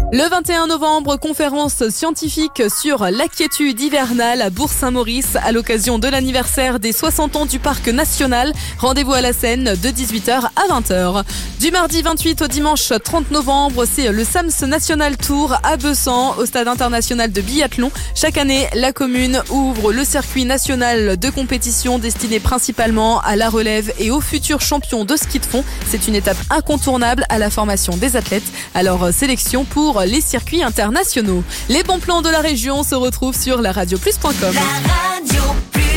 Le 21 novembre, conférence scientifique sur l'inquiétude hivernale à Bourg-Saint-Maurice à l'occasion de l'anniversaire des 60 ans du parc national. Rendez-vous à la Seine de 18h à 20h. Du mardi 28 au dimanche 30 novembre, c'est le SAMS National Tour à Bessan au stade international de biathlon. Chaque année, la commune ouvre le circuit national de compétition destiné principalement à la relève et aux futurs champions de ski de fond. C'est une étape incontournable à la formation des athlètes. Alors, sélection pour les circuits internationaux. Les bons plans de la région se retrouvent sur laradioplus.com. La Radio Plus.